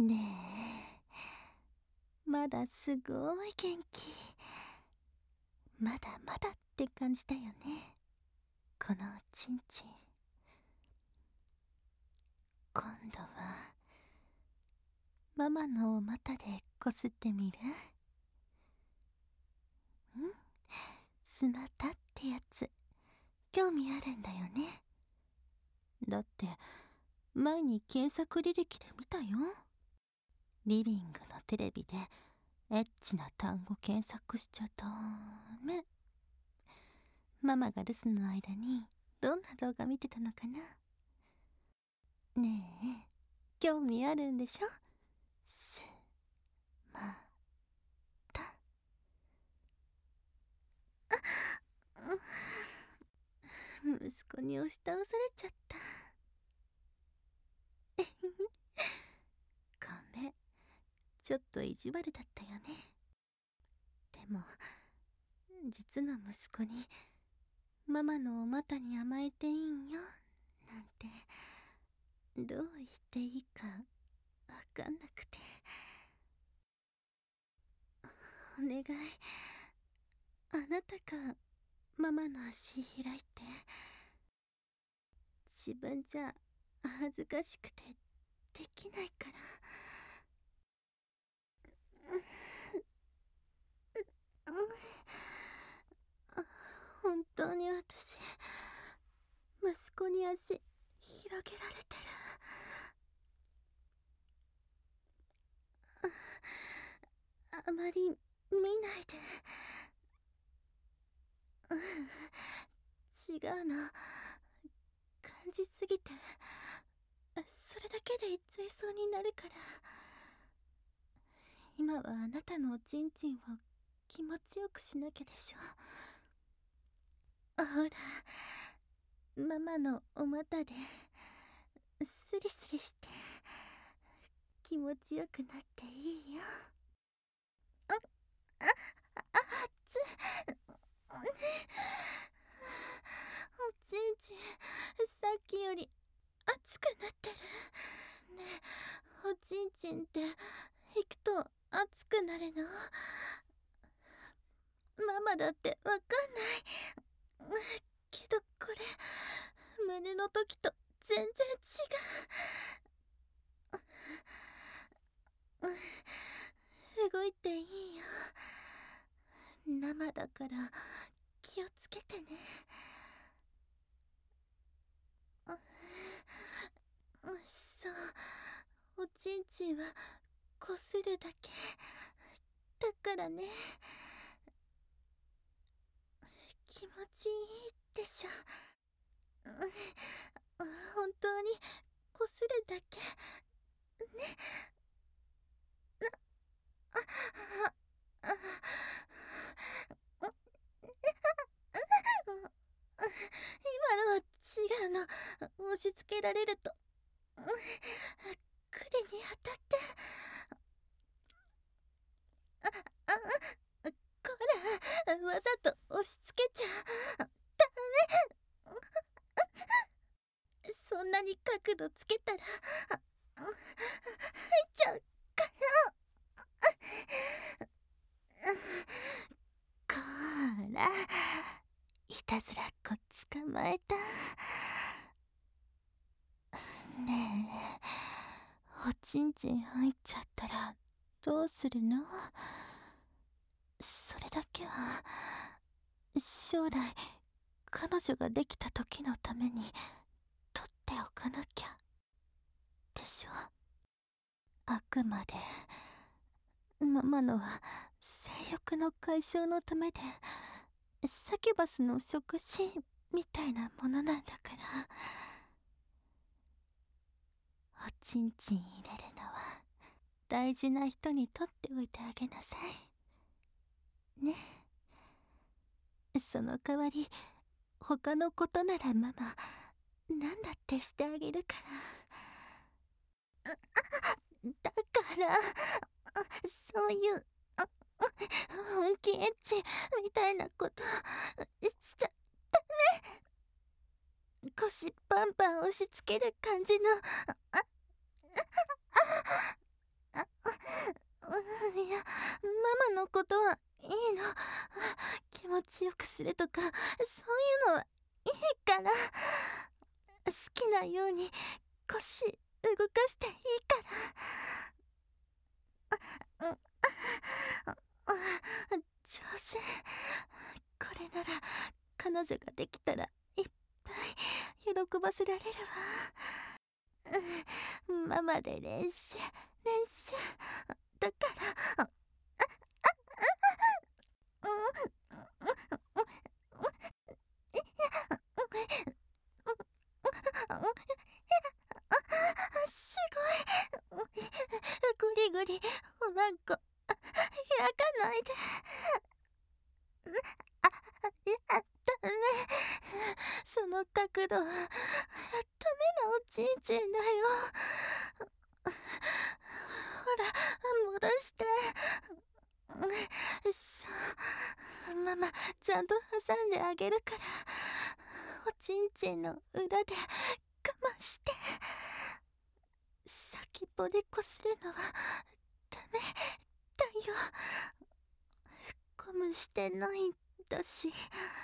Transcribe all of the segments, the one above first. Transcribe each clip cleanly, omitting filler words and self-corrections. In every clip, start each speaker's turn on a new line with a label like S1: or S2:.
S1: ねえ、まだすごい元気。まだまだって感じだよね、このおちんちん。今度はママのお股でこすってみる？スマタってやつ、興味あるんだよね。だって前に検索履歴で見たよ。リビングのテレビでエッチな単語検索しちゃダメ。ママが留守の間にどんな動画見てたのかな。ねえ、興味あるんでしょ？スマタ。息子に押し倒されちゃった。ごめん、ちょっと意地悪だったよね。でも実の息子にママのお股に甘えていいんよなんてどう言っていいかわかんなくて。お願い、あなたがママの足開いて。自分じゃ恥ずかしくてできないから。本当に私、息子に足広げられてる。あまり見ないで。違うの、感じすぎてそれだけでいっちゃいそうになるから。今はあなたのおちんちんを気持ちよくしなきゃでしょ。ほら、ママのお股でスリスリして気持ちよくなっていいよ。あああっつ。おちんちんさっきより熱くなってるね。え、おちんちんって行くと熱くなるの？ママだってわかんないけど、これ胸の時と全然違う。動いていいよ。生だから気をつけてね。そう、おちんちんはこするだけだからね。気持ちいいでしょ。本当にこするだけね。今のは違うの。押し付けられると栗に当たって。こら、わざと押し付けちゃダメ。そんなに角度つけたら入っちゃうから。こら、いたずらっ子捕まえた。ねえ、おちんちん入っちゃったらどうするの？それだけは将来彼女ができた時のために取っておかなきゃでしょ。あくまでママのは性欲の解消のためで、サキュバスの食事みたいなものなんだから。おちんちん入れるのは大事な人に取っておいてあげなさいね。その代わり他のことならママ何だってしてあげるから。だからそういう本気エッチみたいなことしちゃダメ。腰パンパン押し付ける感じののことはいいの。気持ちよくするとかそういうのはいいから。好きなように腰動かしていいから。上手。これなら彼女ができたらいっぱい喜ばせられるわ。ママで練習だから。すごい。ぐりぐりおまんこ開かないで。やったね。その角度はダメなおちんちんだよ。ほら戻して。そう、ママちゃんと挟んであげるから。おちんちんの裏で我慢して。先っぽでこするのはダメだよ。ゴムしてないんだし。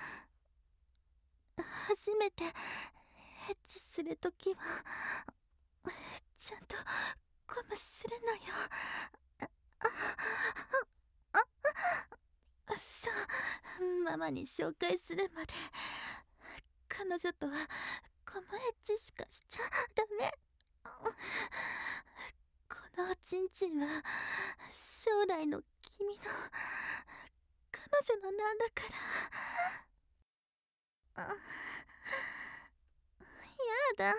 S1: 初めてエッチするときはちゃんとゴムするのよ。そう、ママに紹介するまで彼女とはゴムエッチしかしちゃダメ。このおちんちんは将来の君の彼女のなんだから。やだ。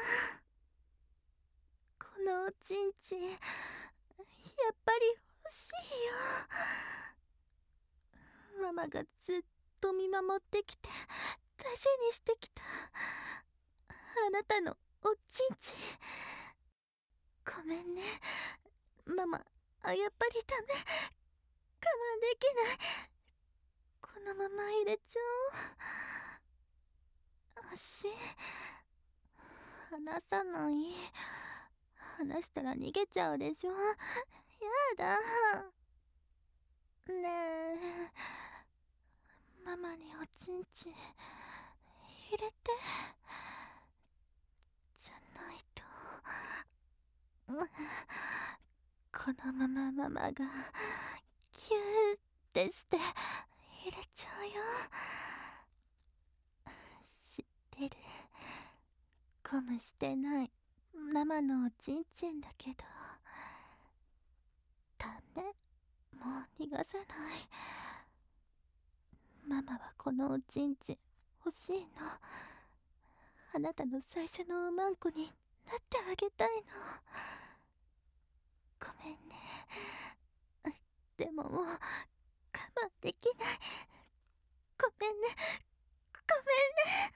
S1: このおちんちんやっぱり欲しいよ。ママがずっと見守ってきて大事にしてきたあなたのおちんちん。ごめんねママ。やっぱりダメ。我慢できない。このまま入れちゃおう。足離さない。離したら逃げちゃうでしょ。やだ。ねえママにおちんちん入れて。じゃないとこのままママがキューってして入れちゃうよ。知ってる。ゴムしてない生のおちんちんだけどダメ。もう逃がさない。ママはこのおちんちん欲しいの。あなたの最初のおまんこになってあげたいの。ごめんね。でももう我慢できない。ごめんね。ごめんね。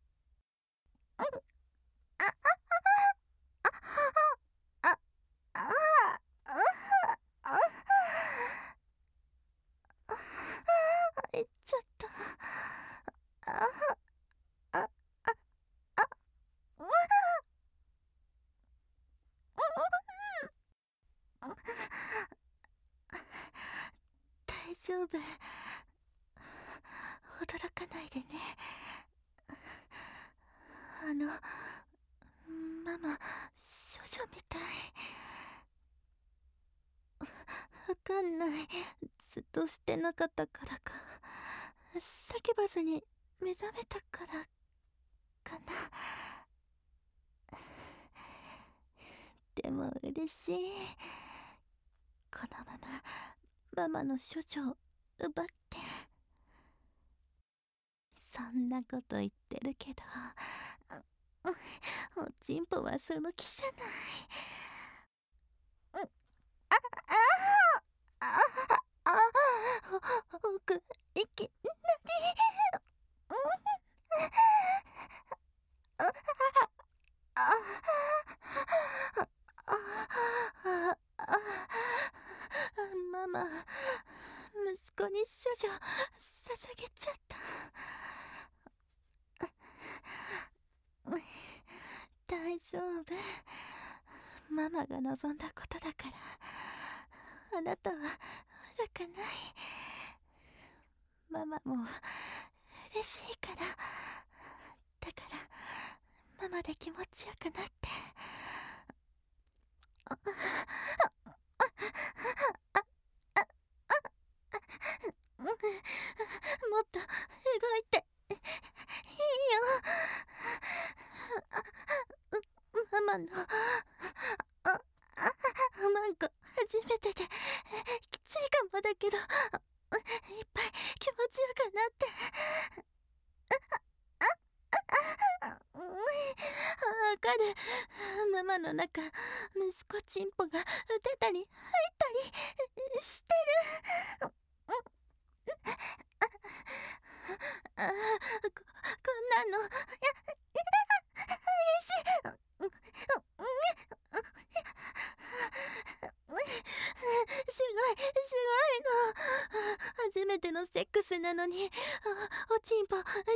S1: ああああああ入っちゃった。あああ大丈夫。驚かないでね。ママ少女みたい。わかんない。ずっとしてなかったからか叫ばずに目覚めたからかな。でも嬉しい。このままママの処女を奪って。そんなこと言ってるけどおちんぽはその気じゃない。あああ奥いきなり。ママ息子に処女捧げちゃった。大丈夫。ママが望んだことだから。あなたはだかない。ママも嬉しいから。だからママで気持ちよくなって。もっと動いていいよ。ママのおまんこ初めてできついかもだけど、いっぱい気持ちよくなって。わかる。ママの中、息子チンポが出たり入ったりしてる。こんなの激しい。初めてのセックスなのに、おちんぽ、すごい頑張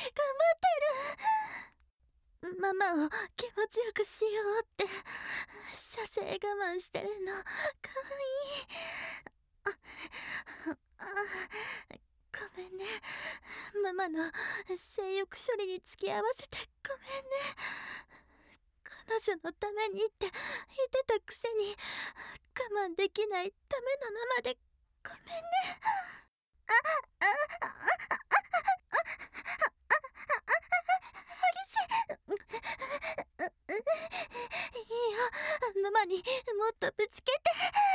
S1: ってる。ママを気持ちよくしようって射精我慢してるの、かわいい。ごめんね。ママの性欲処理に付き合わせてごめんね。彼女のためにって言ってたくせに我慢できないダメなママでごめんね。激しい。いいよ、ママにもっとぶつけて。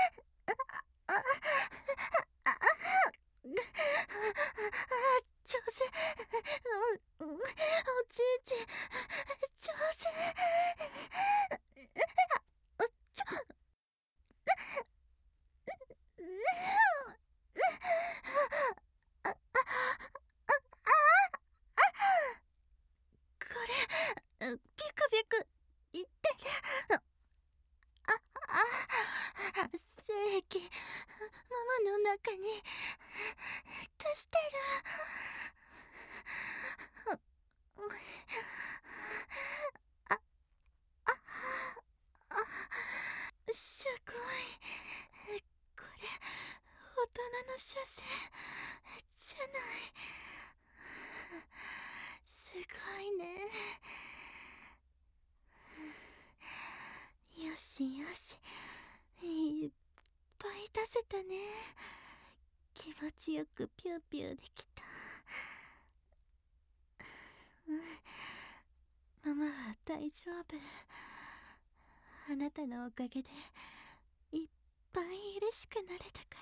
S1: 上手。おちんちん上手。これビクビクいってる。精液ママの中に出してる。すごい。これ大人の射精じゃない。すごいね。よしよし、いっぱい出せたね。気持ちよくピューピューできた。ママは大丈夫。あなたのおかげでいっぱい嬉しくなれたから。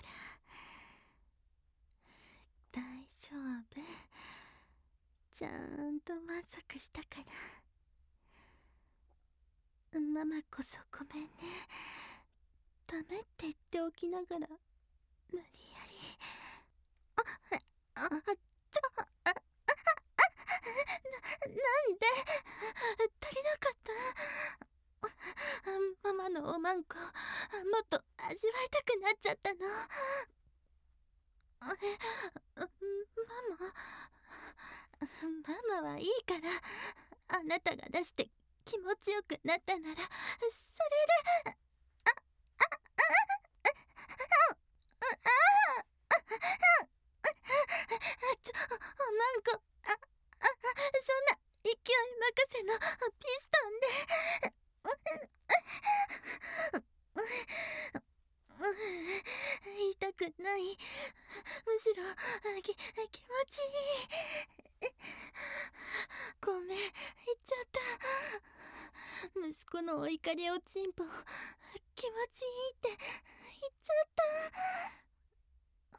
S1: 大丈夫。ちゃんと満足したから。ママこそごめんね。ダメって言っておきながら無理やり。なんで足りなかった。ママのおまんこもっと味わいたくなっちゃったの。ママはいいから。あなたが出して気持ちよくなったならそれで。おまんこ、そんな勢い任せのピストンで。痛くない。むしろ気持ちいい。ごめん、言っちゃった。息子のお怒りおちんぽ気持ちいいって言っちゃった。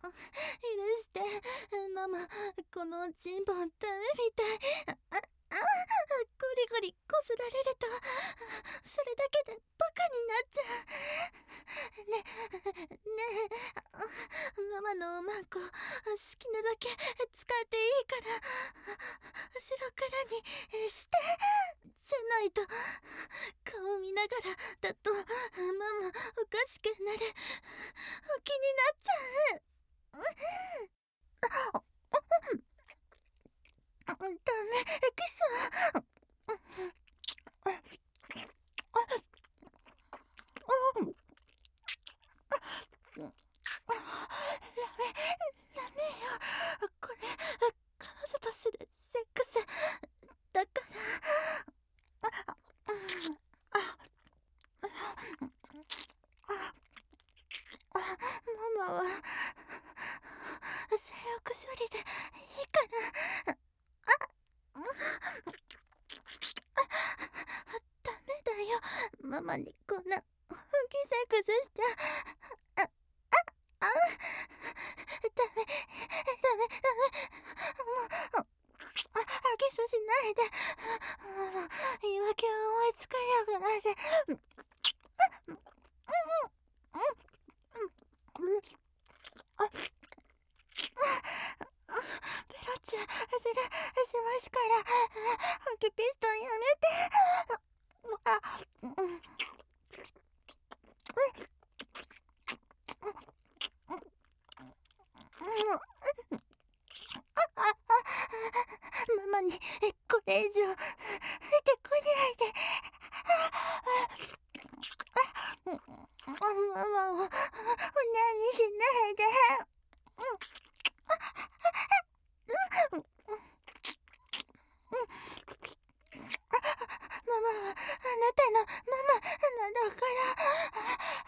S1: 許して、ママ。このおちんぽダメみたい。ゴリゴリこすられるとそれだけでバカになっちゃう。ねえママのおまんこ好きなだけ使っていいから後ろからにしてじゃないと顔見ながらだとママおかしくなる。お気になっちゃう。ダメ、キス。 マは性欲処理でいいかな。ダメだよ、ママにこんなギセクしちゃ。ダメダメもうキスしないで。言い訳を思いつかやがないで。ペロちゃん、しますから、ハキピストンやめて。ママにこれ以上出てこないで。ママを何しないで。ママはあなたのママなんだから。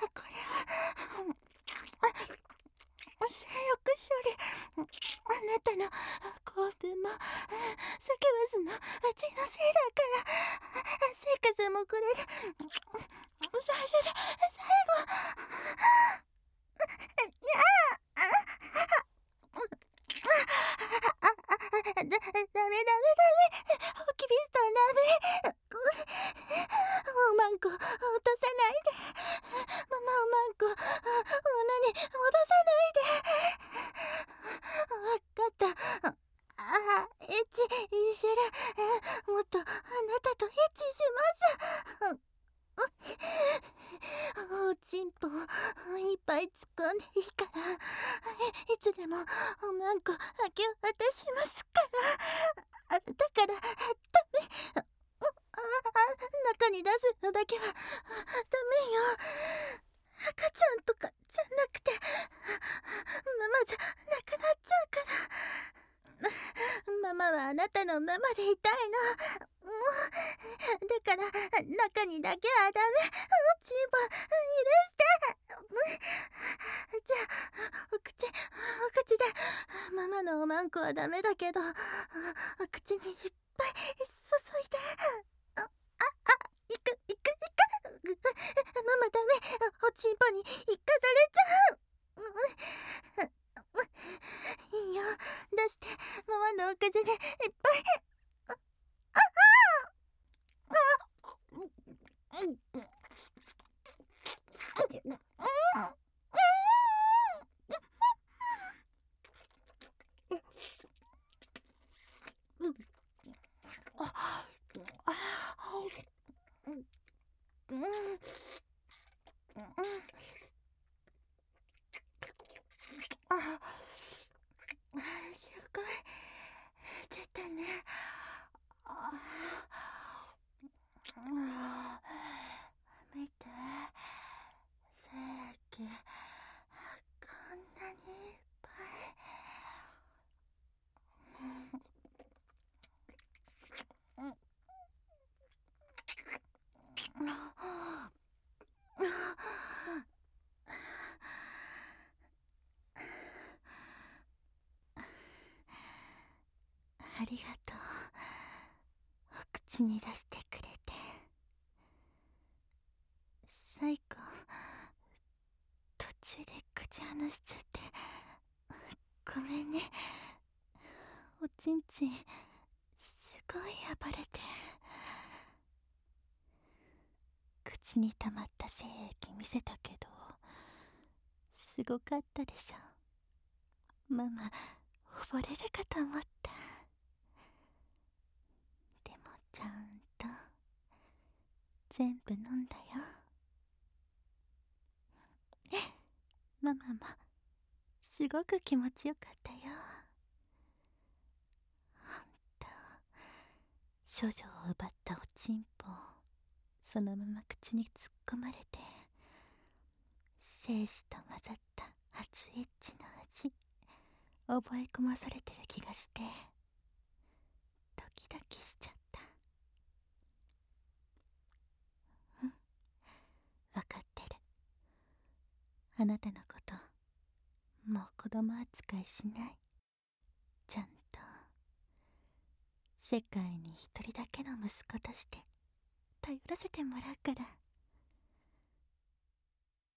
S1: これは性欲処理。あなたの興奮もサキュバスのうちのせいだから。セックスもくれる。最初で最後。ダメダメホキビストンダメ。おまんこ落とさないで。ママおまんこ女に戻さないで。わかった。エッチする。もっとあなたとエッチします。おちんぽいっぱい突っ込んでいいから。いつでもおまんこ明け渡しますから。だからダメ。中に出すのだけはダメよ。赤ちゃんとかじゃなくてママじゃなくなっちゃうから。ママはあなたのママでいたいの。だから中にだけはダメ。チンポ許して。じゃあお口で。ママのおまんこはダメだけど口にいっぱい注いで。いくママダメ。おちんぽに引っかされちゃう。いいよ出して。ママのおかげでいっぱい。すごい出たね。見て、さっきこんなにいっぱい。ありがとう。お口に出してくれて。最後途中で口離しちゃってごめんね。おちんちんすごい暴れて。口に溜まった精液見せたけどすごかったでしょ。ママ溺れるかと思った。でもちゃんと全部飲んだよ。ママもすごく気持ちよかったよ。ほんと処女を奪ったおちんぽをそのまま口に突っ込まれて、精子と混ざった初エッチの味覚え込まされてる気がしてドキドキしちゃった。わかってる。あなたのこともう子供扱いしない。ちゃんと世界に一人だけの息子として頼らせてもらうから。